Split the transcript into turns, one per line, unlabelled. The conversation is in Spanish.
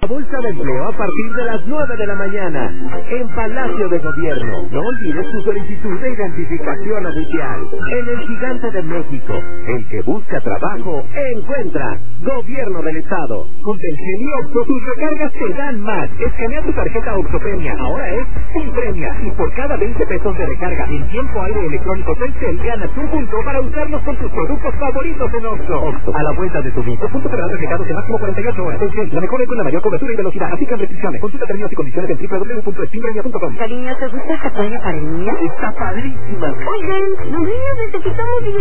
Bolsa de empleo a partir de las 9 de la mañana en Palacio de Gobierno. No olvides tu solicitud de identificación oficial. En el Gigante de México, el que busca trabajo, encuentra. Gobierno del Estado. Con Telcel y Oxxo, tus recargas te dan más. Escanea tu tarjeta Oxxo-Premia. Ahora es sin premia. Y por cada 20 pesos de recarga en tiempo aire electrónico Telcel, ganas un punto para usarlos con tus productos favoritos en Oxxo. Oxxo, a la vuelta de tu vida. Puntos serán reflejados en máximo 48 horas. Telcel, la mejor red con la mayor cobertura y velocidad. Aplican restricciones. Consulta términos y condiciones en www.spinremia.com.
Cariño, ¿te gusta esta toalla para niña?
Está padrísima.
Oigan, los niños necesitamos